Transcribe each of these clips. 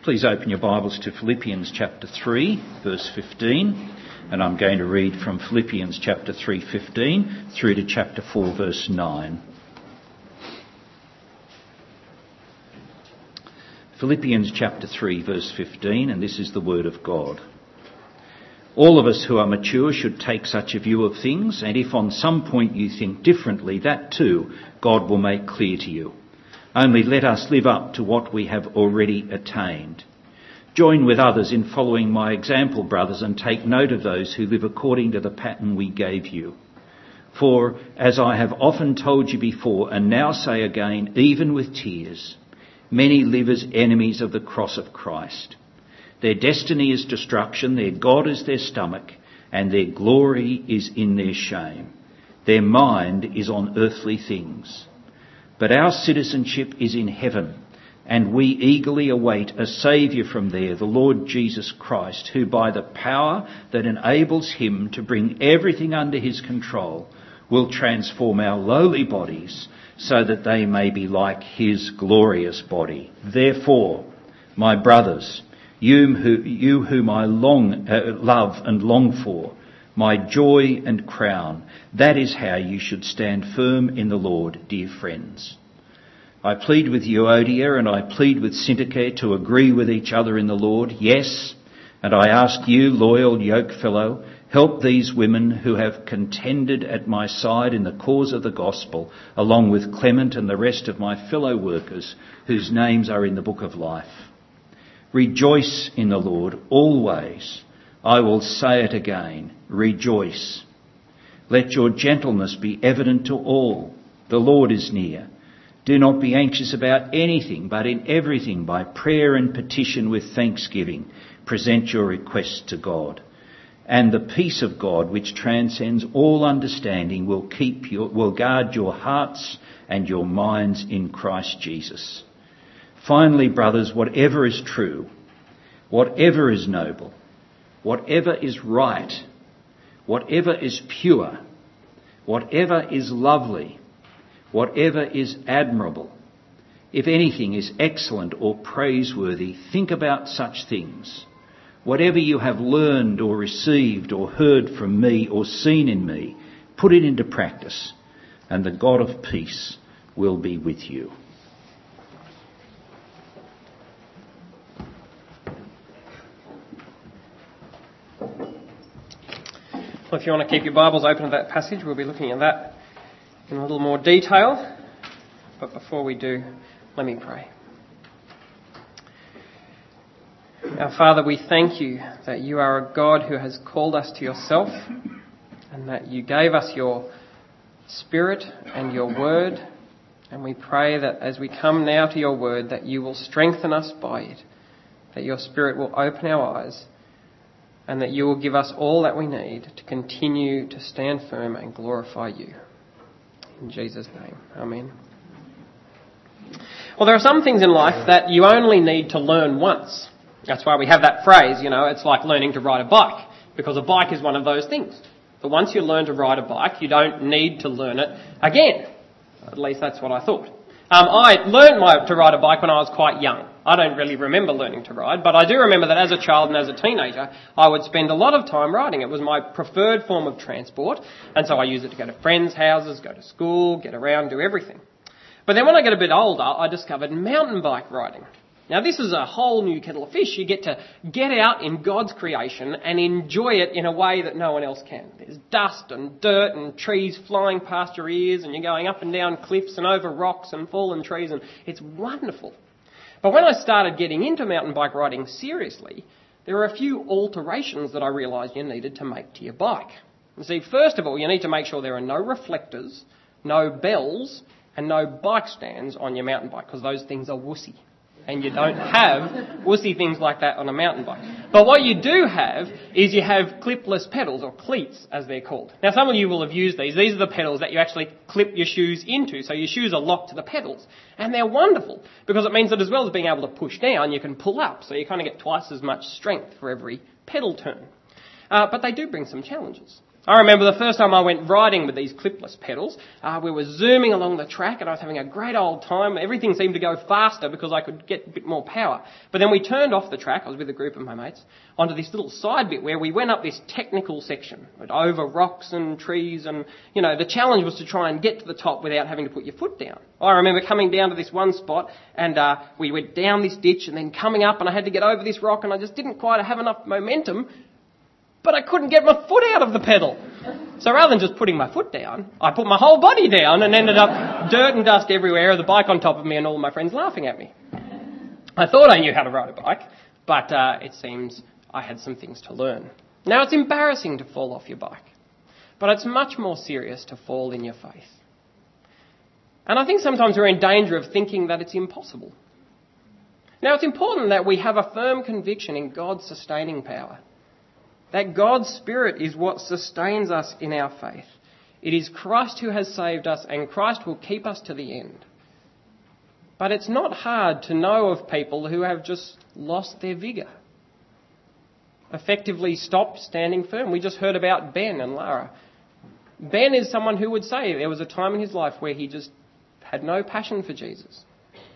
Please open your Bibles to Philippians chapter 3, verse 15. And I'm going to read from Philippians chapter 3:15 through to chapter 4, verse 9. Philippians chapter 3, verse 15, and this is the word of God. All of us who are mature should take such a view of things, and if on some point you think differently, that too God will make clear to you. Only let us live up to what we have already attained. Join with others in following my example, brothers, and take note of those who live according to the pattern we gave you. For, as I have often told you before, and now say again, even with tears, many live as enemies of the cross of Christ. Their destiny is destruction, their God is their stomach, and their glory is in their shame. Their mind is on earthly things. But our citizenship is in heaven, and we eagerly await a Saviour from there, the Lord Jesus Christ, who by the power that enables him to bring everything under his control will transform our lowly bodies so that they may be like his glorious body. Therefore, my brothers, you whom I love and long for, my joy and crown, that is how you should stand firm in the Lord, dear friends. I plead with Euodia and I plead with Syntyche to agree with each other in the Lord. Yes, and I ask you, loyal yokefellow, help these women who have contended at my side in the cause of the gospel, along with Clement and the rest of my fellow workers whose names are in the book of life. Rejoice in the Lord always. I will say it again, rejoice. Let your gentleness be evident to all. The Lord is near. Do not be anxious about anything, but in everything by prayer and petition with thanksgiving, present your requests to God. And the peace of God, which transcends all understanding, will guard your hearts and your minds in Christ Jesus. Finally, brothers, whatever is true, whatever is noble, whatever is right, whatever is pure, whatever is lovely, whatever is admirable, if anything is excellent or praiseworthy, think about such things. Whatever you have learned or received or heard from me or seen in me, put it into practice, and the God of peace will be with you. Well, if you want to keep your Bibles open to that passage, we'll be looking at that in a little more detail. But before we do, let me pray. Our Father, we thank you that you are a God who has called us to yourself and that you gave us your Spirit and your Word. And we pray that as we come now to your Word, that you will strengthen us by it, that your Spirit will open our eyes, and that you will give us all that we need to continue to stand firm and glorify you. In Jesus' name, amen. Well, there are some things in life that you only need to learn once. That's why we have that phrase, it's like learning to ride a bike, because a bike is one of those things. But once you learn to ride a bike, you don't need to learn it again. At least that's what I thought. I learned to ride a bike when I was quite young. I don't really remember learning to ride, but I do remember that as a child and as a teenager, I would spend a lot of time riding. It was my preferred form of transport, and so I used it to go to friends' houses, go to school, get around, do everything. But then when I got a bit older, I discovered mountain bike riding. Now, this is a whole new kettle of fish. You get to get out in God's creation and enjoy it in a way that no one else can. There's dust and dirt and trees flying past your ears, and you're going up and down cliffs and over rocks and fallen trees, and it's wonderful. But when I started getting into mountain bike riding seriously, there were a few alterations that I realised you needed to make to your bike. You see, first of all, you need to make sure there are no reflectors, no bells, and no bike stands on your mountain bike, because those things are wussy. And you don't have wussy things like that on a mountain bike. But what you do have is you have clipless pedals, or cleats as they're called. Now, some of you will have used these. These are the pedals that you actually clip your shoes into, so your shoes are locked to the pedals. And they're wonderful, because it means that as well as being able to push down, you can pull up, so you kind of get twice as much strength for every pedal turn. But they do bring some challenges. I remember the first time I went riding with these clipless pedals, we were zooming along the track and I was having a great old time. Everything seemed to go faster because I could get a bit more power. But then we turned off the track, I was with a group of my mates, onto this little side bit where we went up this technical section over rocks and trees and, the challenge was to try and get to the top without having to put your foot down. I remember coming down to this one spot and we went down this ditch and then coming up and I had to get over this rock and I just didn't quite have enough momentum. But I couldn't get my foot out of the pedal. So rather than just putting my foot down, I put my whole body down and ended up dirt and dust everywhere, the bike on top of me and all my friends laughing at me. I thought I knew how to ride a bike, but it seems I had some things to learn. Now, it's embarrassing to fall off your bike, but it's much more serious to fall in your faith. And I think sometimes we're in danger of thinking that it's impossible. Now, it's important that we have a firm conviction in God's sustaining power. That God's Spirit is what sustains us in our faith. It is Christ who has saved us and Christ will keep us to the end. But it's not hard to know of people who have just lost their vigour, effectively stopped standing firm. We just heard about Ben and Lara. Ben is someone who would say there was a time in his life where he just had no passion for Jesus.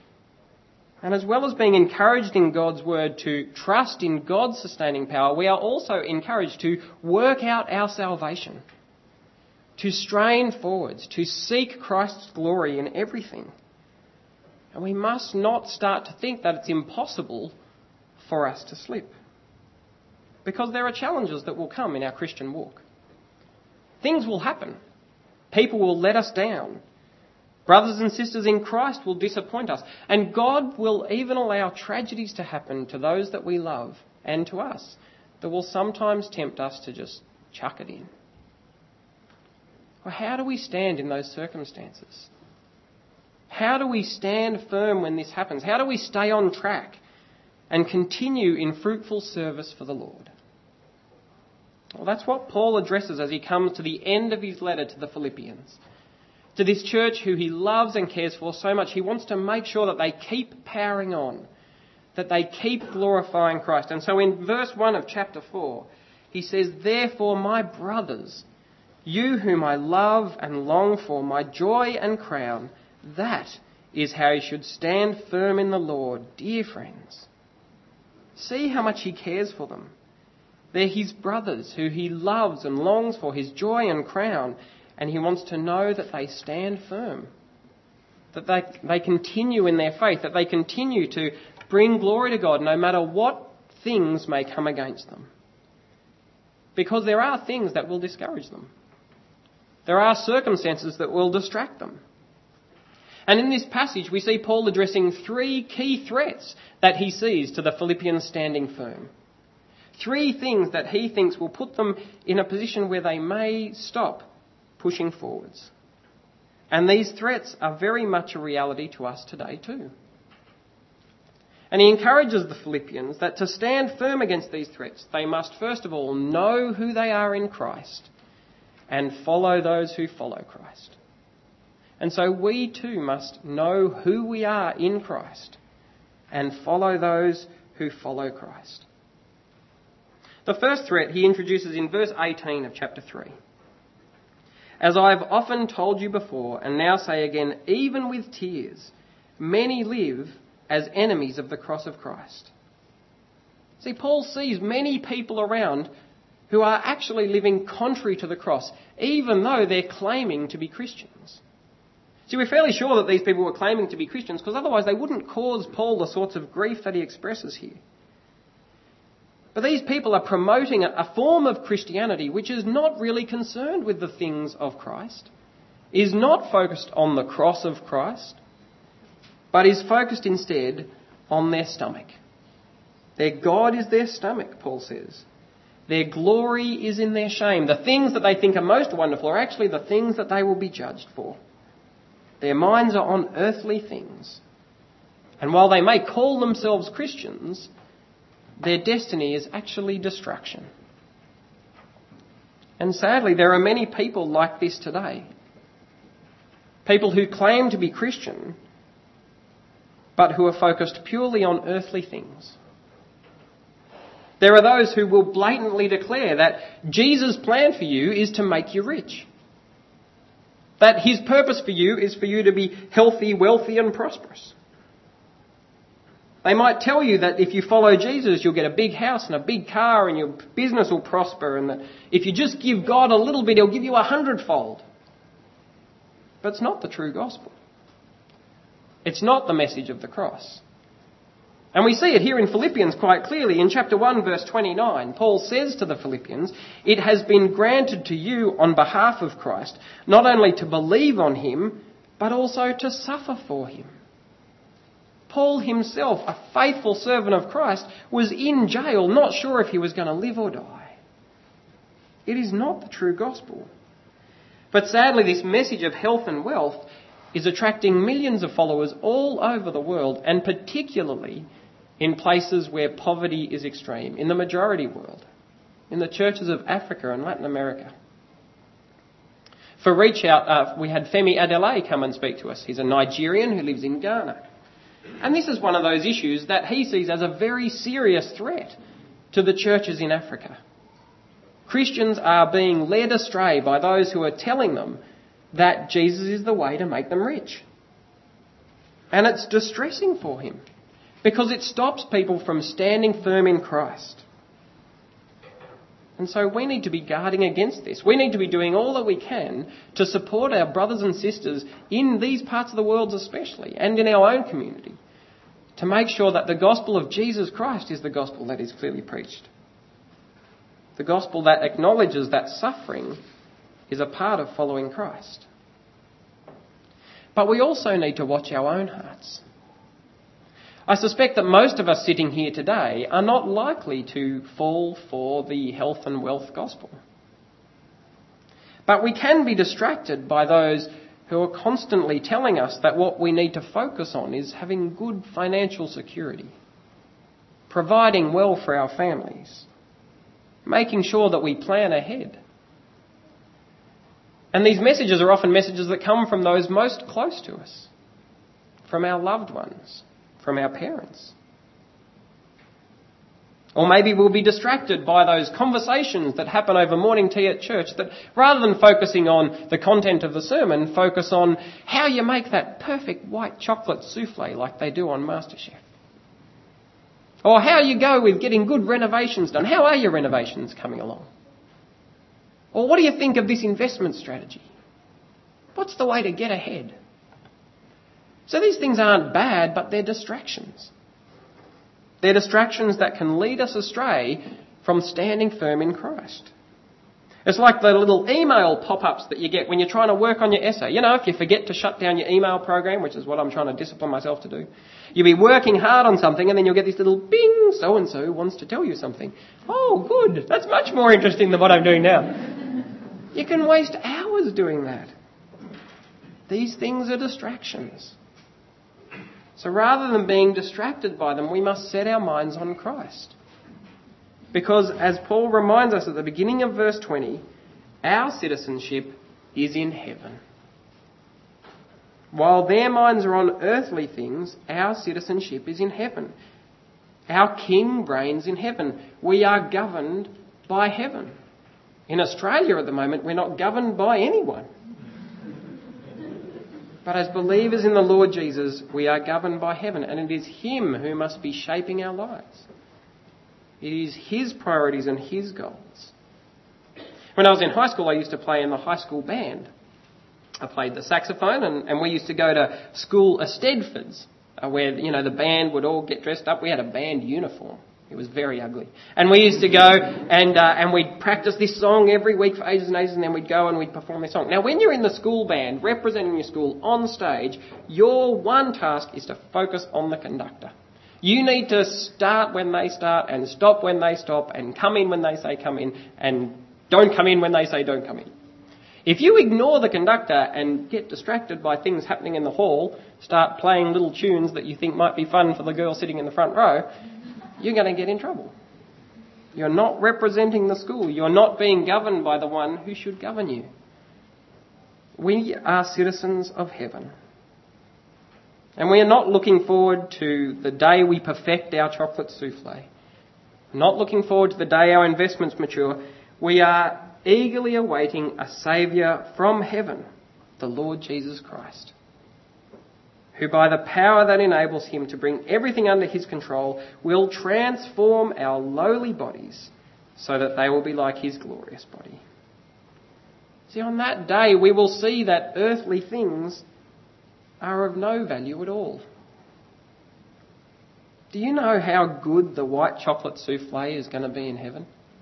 And as well as being encouraged in God's word to trust in God's sustaining power, we are also encouraged to work out our salvation, to strain forwards, to seek Christ's glory in everything. And we must not start to think that it's impossible for us to slip, because there are challenges that will come in our Christian walk. Things will happen. People will let us down. Brothers and sisters in Christ will disappoint us. And God will even allow tragedies to happen to those that we love and to us that will sometimes tempt us to just chuck it in. Well, how do we stand in those circumstances? How do we stand firm when this happens? How do we stay on track and continue in fruitful service for the Lord? Well, that's what Paul addresses as he comes to the end of his letter to the Philippians. To this church who he loves and cares for so much, he wants to make sure that they keep powering on, that they keep glorifying Christ. And so in verse 1 of chapter 4, he says, "Therefore, my brothers, you whom I love and long for, my joy and crown, that is how you should stand firm in the Lord, dear friends." See how much he cares for them. They're his brothers who he loves and longs for, his joy and crown. And he wants to know that they stand firm, that they continue in their faith, that they continue to bring glory to God no matter what things may come against them. Because there are things that will discourage them. There are circumstances that will distract them. And in this passage we see Paul addressing 3 key threats that he sees to the Philippians standing firm. 3 things that he thinks will put them in a position where they may stop pushing forwards. And these threats are very much a reality to us today too. And he encourages the Philippians that to stand firm against these threats, they must first of all know who they are in Christ and follow those who follow Christ. And so we too must know who we are in Christ and follow those who follow Christ. The first threat he introduces in verse 18 of chapter 3. "As I have often told you before, and now say again, even with tears, many live as enemies of the cross of Christ." See, Paul sees many people around who are actually living contrary to the cross, even though they're claiming to be Christians. See, we're fairly sure that these people were claiming to be Christians, because otherwise they wouldn't cause Paul the sorts of grief that he expresses here. But these people are promoting a form of Christianity which is not really concerned with the things of Christ, is not focused on the cross of Christ, but is focused instead on their stomach. Their God is their stomach, Paul says. Their glory is in their shame. The things that they think are most wonderful are actually the things that they will be judged for. Their minds are on earthly things. And while they may call themselves Christians, their destiny is actually destruction. And sadly, there are many people like this today. People who claim to be Christian, but who are focused purely on earthly things. There are those who will blatantly declare that Jesus' plan for you is to make you rich. That his purpose for you is for you to be healthy, wealthy and prosperous. They might tell you that if you follow Jesus, you'll get a big house and a big car and your business will prosper, and that if you just give God a little bit, he'll give you 100-fold. But it's not the true gospel. It's not the message of the cross. And we see it here in Philippians quite clearly. In chapter 1, verse 29, Paul says to the Philippians, "It has been granted to you on behalf of Christ, not only to believe on him, but also to suffer for him." Paul himself, a faithful servant of Christ, was in jail, not sure if he was going to live or die. It is not the true gospel. But sadly, this message of health and wealth is attracting millions of followers all over the world, and particularly in places where poverty is extreme, in the majority world, in the churches of Africa and Latin America. For Reach Out, we had Femi Adelaide come and speak to us. He's a Nigerian who lives in Ghana. And this is one of those issues that he sees as a very serious threat to the churches in Africa. Christians are being led astray by those who are telling them that Jesus is the way to make them rich. And it's distressing for him because it stops people from standing firm in Christ. And so we need to be guarding against this. We need to be doing all that we can to support our brothers and sisters in these parts of the world especially, and in our own community, to make sure that the gospel of Jesus Christ is the gospel that is clearly preached. The gospel that acknowledges that suffering is a part of following Christ. But we also need to watch our own hearts. I suspect that most of us sitting here today are not likely to fall for the health and wealth gospel. But we can be distracted by those who are constantly telling us that what we need to focus on is having good financial security, providing well for our families, making sure that we plan ahead. And these messages are often messages that come from those most close to us, from our loved ones, from our parents. Or maybe we'll be distracted by those conversations that happen over morning tea at church that, rather than focusing on the content of the sermon, focus on how you make that perfect white chocolate souffle like they do on MasterChef. Or how you go with getting good renovations done. How are your renovations coming along? Or what do you think of this investment strategy? What's the way to get ahead? So these things aren't bad, but they're distractions. They're distractions that can lead us astray from standing firm in Christ. It's like the little email pop-ups that you get when you're trying to work on your essay. You know, if you forget to shut down your email program, which is what I'm trying to discipline myself to do, you'll be working hard on something and then you'll get this little bing, so-and-so wants to tell you something. Oh, good. That's much more interesting than what I'm doing now. You can waste hours doing that. These things are distractions. So rather than being distracted by them, we must set our minds on Christ. Because as Paul reminds us at the beginning of verse 20, our citizenship is in heaven. While their minds are on earthly things, our citizenship is in heaven. Our King reigns in heaven. We are governed by heaven. In Australia at the moment, we're not governed by anyone. But as believers in the Lord Jesus, we are governed by heaven, and it is Him who must be shaping our lives. It is His priorities and His goals. When I was in high school, I used to play in the high school band. I played the saxophone, and we used to go to school Eisteddfods, where, the band would all get dressed up. We had a band uniform. It was very ugly. And we used to go and we'd practice this song every week for ages and ages, and then we'd go and we'd perform this song. Now, when you're in the school band, representing your school on stage, your one task is to focus on the conductor. You need to start when they start and stop when they stop and come in when they say come in and don't come in when they say don't come in. If you ignore the conductor and get distracted by things happening in the hall, start playing little tunes that you think might be fun for the girl sitting in the front row, you're going to get in trouble. You're not representing the school. You're not being governed by the one who should govern you. We are citizens of heaven. And we are not looking forward to the day we perfect our chocolate souffle. not looking forward to the day our investments mature. We are eagerly awaiting a Saviour from heaven, the Lord Jesus Christ, who by the power that enables him to bring everything under his control will transform our lowly bodies so that they will be like his glorious body. See, on that day we will see that earthly things are of no value at all. Do you know how good the white chocolate souffle is going to be in heaven?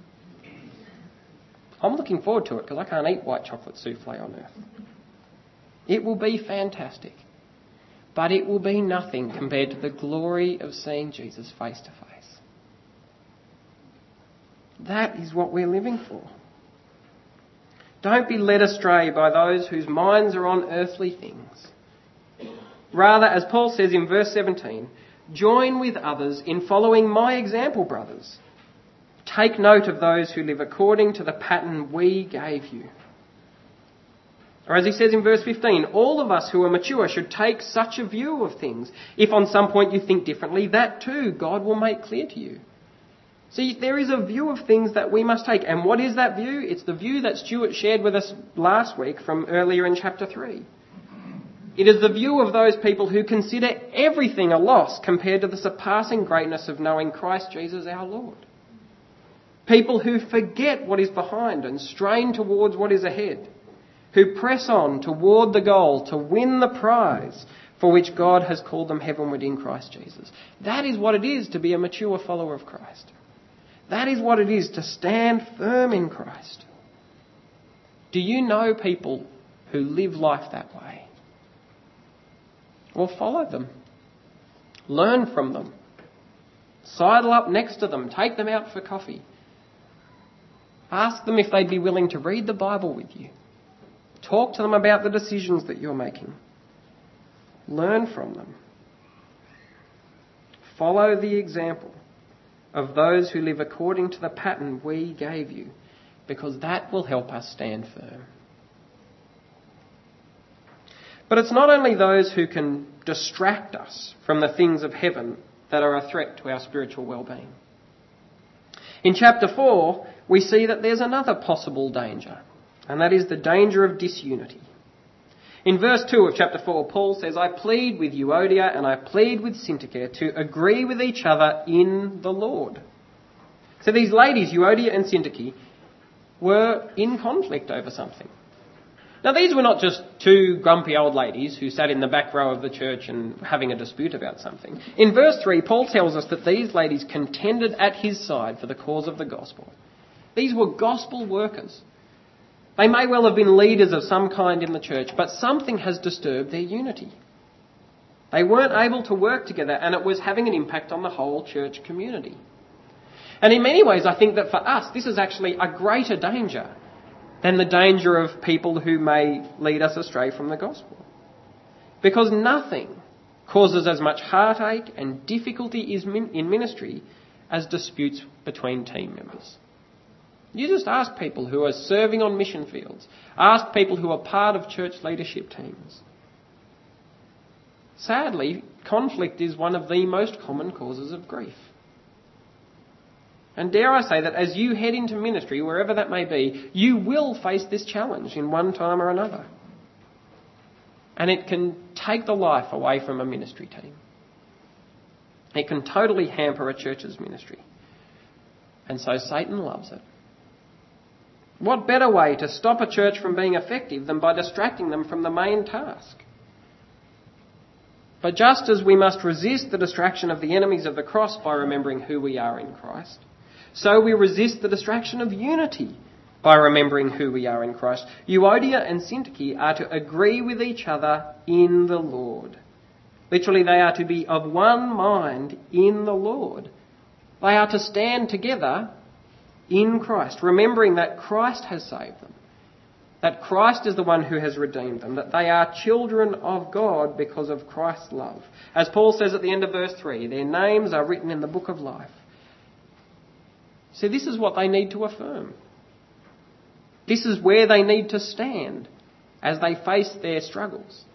I'm looking forward to it because I can't eat white chocolate souffle on earth. It will be fantastic. But it will be nothing compared to the glory of seeing Jesus face to face. That is what we're living for. Don't be led astray by those whose minds are on earthly things. Rather, as Paul says in verse 17, join with others in following my example, brothers. Take note of those who live according to the pattern we gave you. Or as he says in verse 15, all of us who are mature should take such a view of things. If on some point you think differently, that too God will make clear to you. See, there is a view of things that we must take. And what is that view? It's the view that Stuart shared with us last week from earlier in chapter 3. It is the view of those people who consider everything a loss compared to the surpassing greatness of knowing Christ Jesus our Lord. People who forget what is behind and strain towards what is ahead. Who press on toward the goal to win the prize for which God has called them heavenward in Christ Jesus. That is what it is to be a mature follower of Christ. That is what it is to stand firm in Christ. Do you know people who live life that way? Well, follow them. Learn from them. Sidle up next to them. Take them out for coffee. Ask them if they'd be willing to read the Bible with you. Talk to them about the decisions that you're making. Learn from them. Follow the example of those who live according to the pattern we gave you, because that will help us stand firm. But it's not only those who can distract us from the things of heaven that are a threat to our spiritual well-being. In chapter 4, we see that there's another possible danger, and that is the danger of disunity. In verse 2 of chapter 4, Paul says, I plead with Euodia and I plead with Syntyche to agree with each other in the Lord. So these ladies, Euodia and Syntyche, were in conflict over something. Now these were not just two grumpy old ladies who sat in the back row of the church and having a dispute about something. In verse 3, Paul tells us that these ladies contended at his side for the cause of the gospel. These were gospel workers. They may well have been leaders of some kind in the church, but something has disturbed their unity. They weren't able to work together, and it was having an impact on the whole church community. And in many ways, I think that for us, this is actually a greater danger than the danger of people who may lead us astray from the gospel. Because nothing causes as much heartache and difficulty in ministry as disputes between team members. You just ask people who are serving on mission fields. Ask people who are part of church leadership teams. Sadly, conflict is one of the most common causes of grief. And dare I say that as you head into ministry, wherever that may be, you will face this challenge in one time or another. And it can take the life away from a ministry team. It can totally hamper a church's ministry. And so Satan loves it. What better way to stop a church from being effective than by distracting them from the main task? But just as we must resist the distraction of the enemies of the cross by remembering who we are in Christ, so we resist the distraction of unity by remembering who we are in Christ. Euodia and Syntyche are to agree with each other in the Lord. Literally, they are to be of one mind in the Lord. They are to stand together in Christ, remembering that Christ has saved them, that Christ is the one who has redeemed them, that they are children of God because of Christ's love. As Paul says at the end of verse 3, their names are written in the book of life. So this is what they need to affirm. This is where they need to stand as they face their struggles.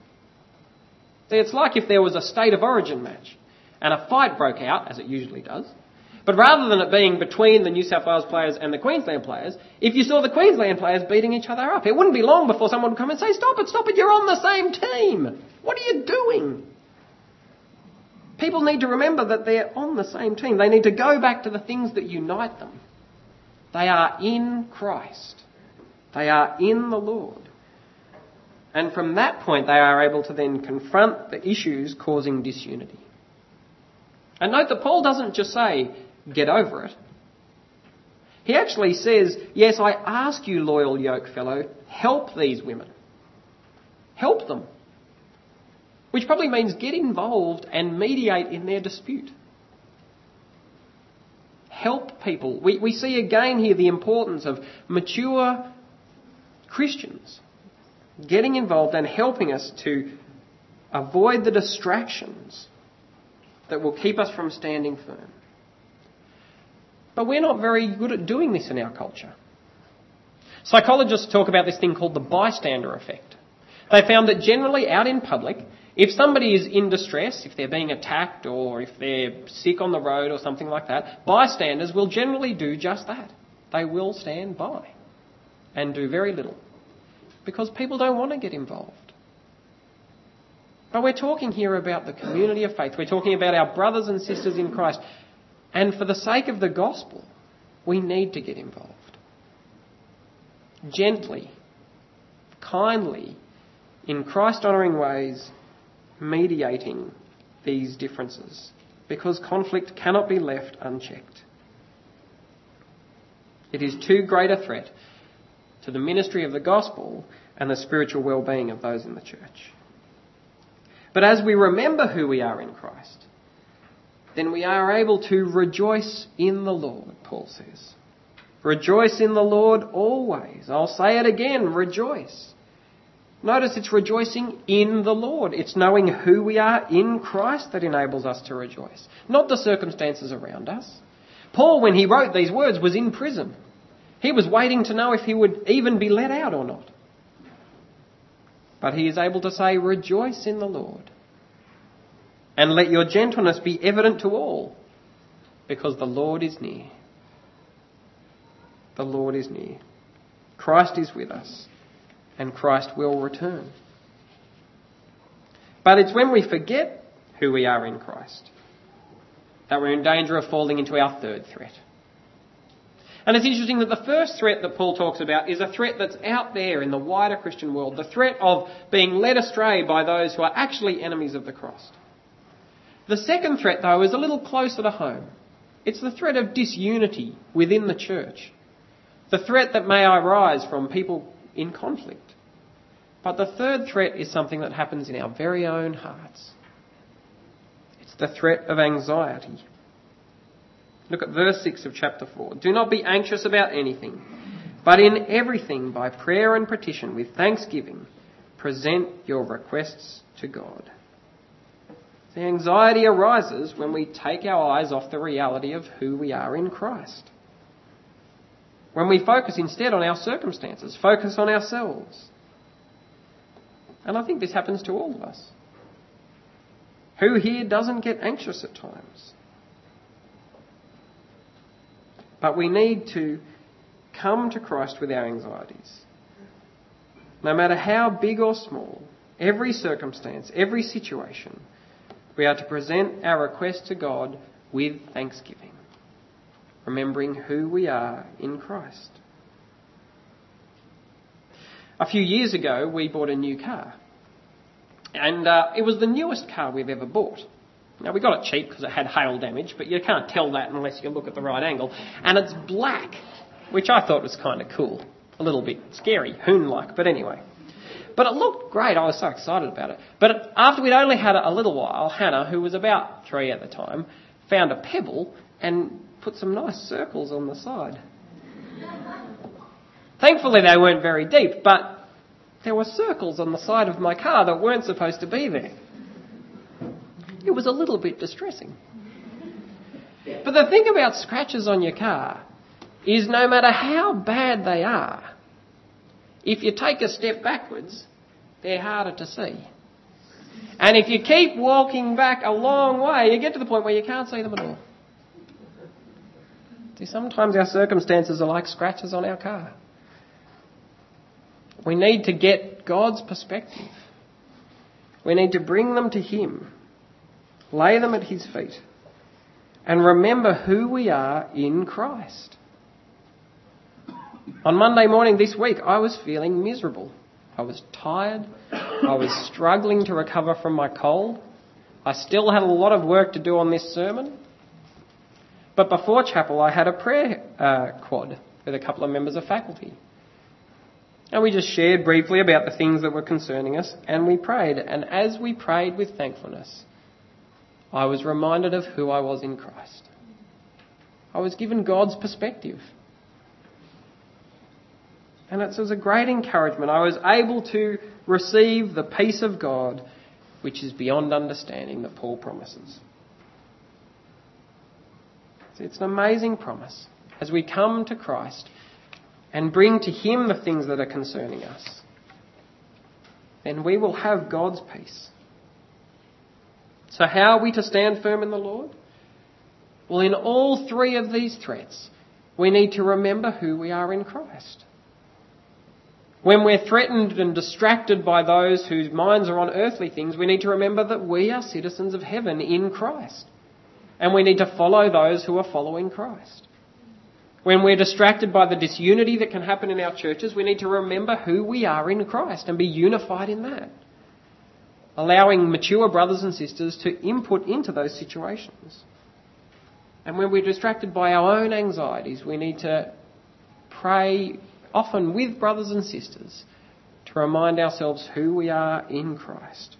See, it's like if there was a state of origin match and a fight broke out, as it usually does, But rather than it being between the New South Wales players and the Queensland players, if you saw the Queensland players beating each other up, it wouldn't be long before someone would come and say, stop it, you're on the same team. What are you doing? People need to remember that they're on the same team. They need to go back to the things that unite them. They are in Christ. They are in the Lord. And from that point, they are able to then confront the issues causing disunity. And note that Paul doesn't just say, get over it. He actually says, yes, I ask you, loyal yoke fellow, help these women. Help them. Which probably means get involved and mediate in their dispute. Help people. We see again here the importance of mature Christians getting involved and helping us to avoid the distractions that will keep us from standing firm. But we're not very good at doing this in our culture. Psychologists talk about this thing called the bystander effect. They found that generally out in public, if somebody is in distress, if they're being attacked or if they're sick on the road or something like that, bystanders will generally do just that. They will stand by and do very little because people don't want to get involved. But we're talking here about the community of faith. We're talking about our brothers and sisters in Christ. And for the sake of the gospel, we need to get involved. Gently, kindly, in Christ-honouring ways, mediating these differences, because conflict cannot be left unchecked. It is too great a threat to the ministry of the gospel and the spiritual well-being of those in the church. But as we remember who we are in Christ, then we are able to rejoice in the Lord, Paul says. Rejoice in the Lord always. I'll say it again, rejoice. Notice it's rejoicing in the Lord. It's knowing who we are in Christ that enables us to rejoice, not the circumstances around us. Paul, when he wrote these words, was in prison. He was waiting to know if he would even be let out or not. But he is able to say, rejoice in the Lord. And let your gentleness be evident to all, because the Lord is near. The Lord is near. Christ is with us, and Christ will return. But it's when we forget who we are in Christ that we're in danger of falling into our third threat. And it's interesting that the first threat that Paul talks about is a threat that's out there in the wider Christian world, the threat of being led astray by those who are actually enemies of the cross. The second threat, though, is a little closer to home. It's the threat of disunity within the church. The threat that may arise from people in conflict. But the third threat is something that happens in our very own hearts. It's the threat of anxiety. Look at verse 6 of chapter 4. Do not be anxious about anything, but in everything by prayer and petition with thanksgiving, present your requests to God. The anxiety arises when we take our eyes off the reality of who we are in Christ. When we focus instead on our circumstances, focus on ourselves. And I think this happens to all of us. Who here doesn't get anxious at times? But we need to come to Christ with our anxieties. No matter how big or small, every circumstance, every situation, we are to present our request to God with thanksgiving, remembering who we are in Christ. A few years ago, we bought a new car. And it was the newest car we've ever bought. Now, we got it cheap because it had hail damage, but you can't tell that unless you look at the right angle. And it's black, which I thought was kind of cool. A little bit scary, hoon-like, but anyway. But it looked great. I was so excited about it. But after we'd only had it a little while, Hannah, who was about 3 at the time, found a pebble and put some nice circles on the side. Thankfully, they weren't very deep, but there were circles on the side of my car that weren't supposed to be there. It was a little bit distressing. But the thing about scratches on your car is no matter how bad they are, if you take a step backwards, they're harder to see. And if you keep walking back a long way, you get to the point where you can't see them at all. See, sometimes our circumstances are like scratches on our car. We need to get God's perspective. We need to bring them to Him, lay them at His feet, and remember who we are in Christ. On Monday morning this week, I was feeling miserable. I was tired. I was struggling to recover from my cold. I still had a lot of work to do on this sermon. But before chapel, I had a prayer quad with a couple of members of faculty. And we just shared briefly about the things that were concerning us, and we prayed. And as we prayed with thankfulness, I was reminded of who I was in Christ. I was given God's perspective. And it was a great encouragement. I was able to receive the peace of God, which is beyond understanding, that Paul promises. See, it's an amazing promise. As we come to Christ and bring to Him the things that are concerning us, then we will have God's peace. So how are we to stand firm in the Lord? Well, in all three of these threats, we need to remember who we are in Christ. When we're threatened and distracted by those whose minds are on earthly things, we need to remember that we are citizens of heaven in Christ. And we need to follow those who are following Christ. When we're distracted by the disunity that can happen in our churches, we need to remember who we are in Christ and be unified in that. Allowing mature brothers and sisters to input into those situations. And when we're distracted by our own anxieties, we need to pray often with brothers and sisters to remind ourselves who we are in Christ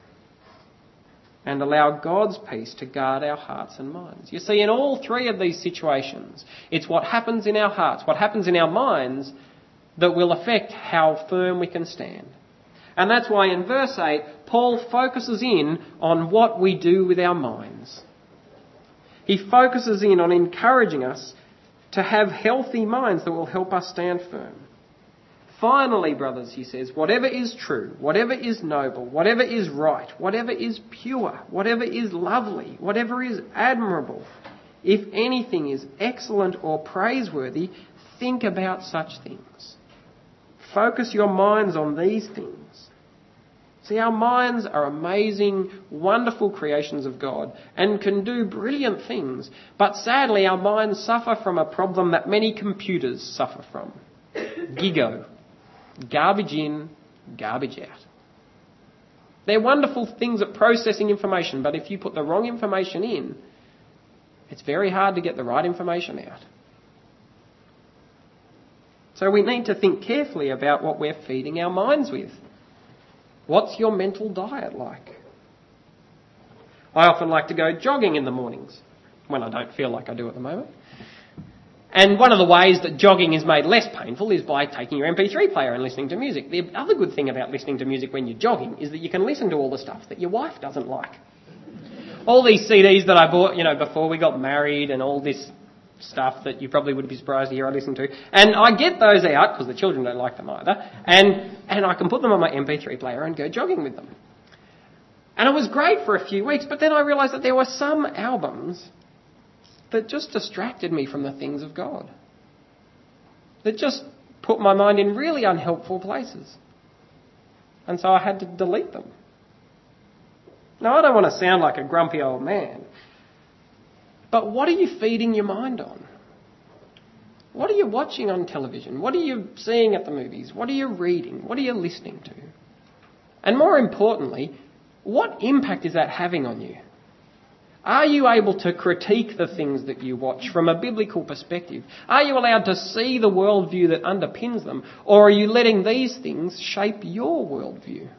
and allow God's peace to guard our hearts and minds. You see, in all three of these situations, it's what happens in our hearts, what happens in our minds, that will affect how firm we can stand. And that's why in verse 8, Paul focuses in on what we do with our minds. He focuses in on encouraging us to have healthy minds that will help us stand firm. Finally, brothers, he says, whatever is true, whatever is noble, whatever is right, whatever is pure, whatever is lovely, whatever is admirable, if anything is excellent or praiseworthy, think about such things. Focus your minds on these things. See, our minds are amazing, wonderful creations of God and can do brilliant things. But sadly, our minds suffer from a problem that many computers suffer from. GIGO. Garbage in, garbage out. They're wonderful things at processing information, but if you put the wrong information in, it's very hard to get the right information out. So we need to think carefully about what we're feeding our minds with. What's your mental diet like? I often like to go jogging in the mornings, when I don't feel like I do at the moment. And one of the ways that jogging is made less painful is by taking your MP3 player and listening to music. The other good thing about listening to music when you're jogging is that you can listen to all the stuff that your wife doesn't like. All these CDs that I bought, before we got married and all this stuff that you probably would be surprised to hear I listen to. And I get those out, because the children don't like them either, and I can put them on my MP3 player and go jogging with them. And it was great for a few weeks, but then I realised that there were some albums that just distracted me from the things of God. That just put my mind in really unhelpful places. And so I had to delete them. Now, I don't want to sound like a grumpy old man, but what are you feeding your mind on? What are you watching on television? What are you seeing at the movies? What are you reading? What are you listening to? And more importantly, what impact is that having on you? Are you able to critique the things that you watch from a biblical perspective? Are you allowed to see the worldview that underpins them? Or are you letting these things shape your worldview?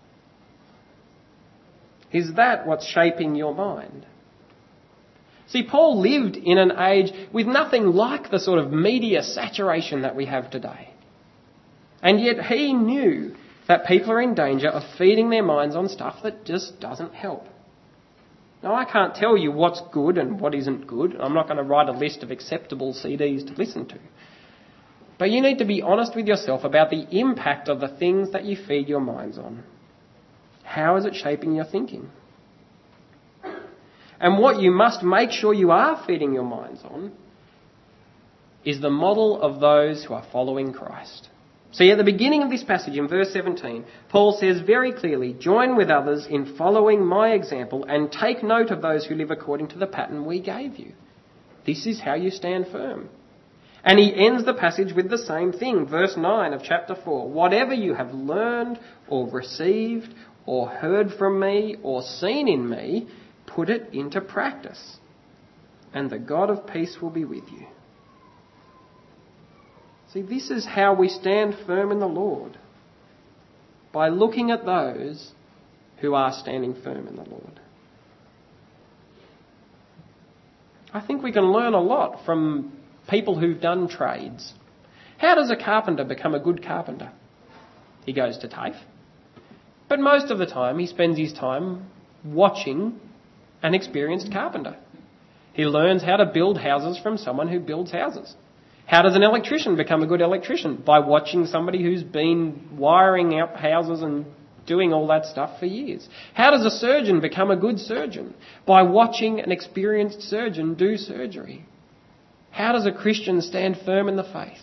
Is that what's shaping your mind? See, Paul lived in an age with nothing like the sort of media saturation that we have today. And yet he knew that people are in danger of feeding their minds on stuff that just doesn't help. Now, I can't tell you what's good and what isn't good. I'm not going to write a list of acceptable CDs to listen to. But you need to be honest with yourself about the impact of the things that you feed your minds on. How is it shaping your thinking? And what you must make sure you are feeding your minds on is the model of those who are following Christ. See, at the beginning of this passage in verse 17, Paul says very clearly, "Join with others in following my example and take note of those who live according to the pattern we gave you." This is how you stand firm. And he ends the passage with the same thing, verse 9 of chapter 4. "Whatever you have learned or received or heard from me or seen in me, put it into practice, and the God of peace will be with you." See, this is how we stand firm in the Lord, by looking at those who are standing firm in the Lord. I think we can learn a lot from people who've done trades. How does a carpenter become a good carpenter? He goes to TAFE. But most of the time he spends his time watching an experienced carpenter. He learns how to build houses from someone who builds houses. How does an electrician become a good electrician? By watching somebody who's been wiring up houses and doing all that stuff for years. How does a surgeon become a good surgeon? By watching an experienced surgeon do surgery. How does a Christian stand firm in the faith?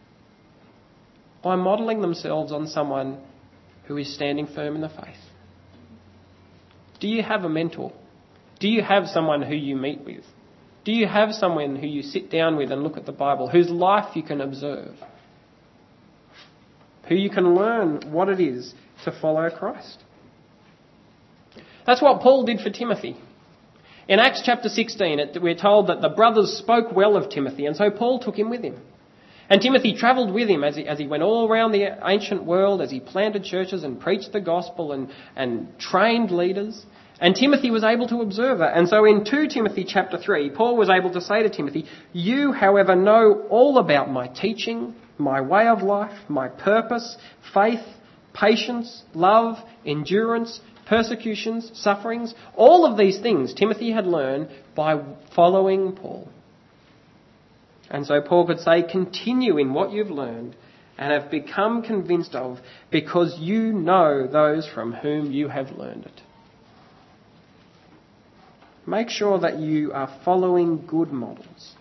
By modelling themselves on someone who is standing firm in the faith. Do you have a mentor? Do you have someone who you meet with? Do you have someone who you sit down with and look at the Bible, whose life you can observe? Who you can learn what it is to follow Christ? That's what Paul did for Timothy. In Acts chapter 16, we're told that the brothers spoke well of Timothy, and so Paul took him with him. And Timothy travelled with him as he went all around the ancient world, as he planted churches and preached the gospel and trained leaders. And Timothy was able to observe that. And so in 2 Timothy chapter 3, Paul was able to say to Timothy, "You, however, know all about my teaching, my way of life, my purpose, faith, patience, love, endurance, persecutions, sufferings." All of these things Timothy had learned by following Paul. And so Paul could say, "Continue in what you've learned and have become convinced of, because you know those from whom you have learned it." Make sure that you are following good models.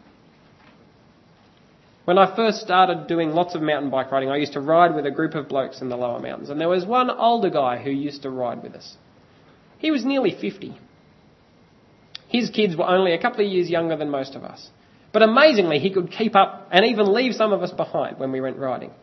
When I first started doing lots of mountain bike riding, I used to ride with a group of blokes in the lower mountains, and there was one older guy who used to ride with us. He was nearly 50. His kids were only a couple of years younger than most of us. But amazingly, he could keep up and even leave some of us behind when we went riding.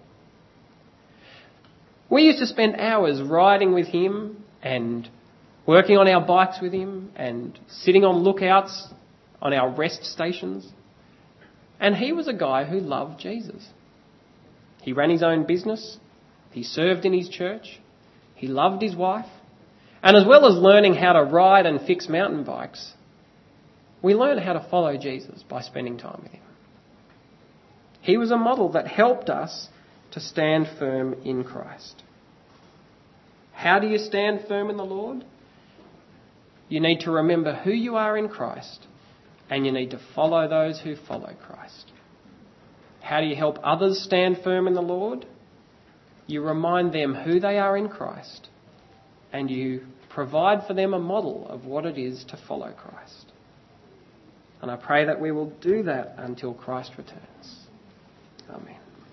We used to spend hours riding with him and working on our bikes with him and sitting on lookouts on our rest stations. And he was a guy who loved Jesus. He ran his own business. He served in his church. He loved his wife. And as well as learning how to ride and fix mountain bikes, we learn how to follow Jesus by spending time with him. He was a model that helped us to stand firm in Christ. How do you stand firm in the Lord? You need to remember who you are in Christ, and you need to follow those who follow Christ. How do you help others stand firm in the Lord? You remind them who they are in Christ, and you provide for them a model of what it is to follow Christ. And I pray that we will do that until Christ returns. Amen.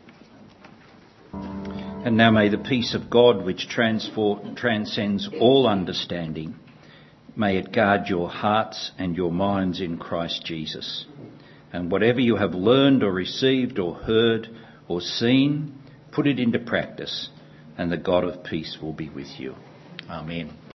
And now may the peace of God, which transcends all understanding, may it guard your hearts and your minds in Christ Jesus. And whatever you have learned or received or heard or seen, put it into practice, and the God of peace will be with you. Amen.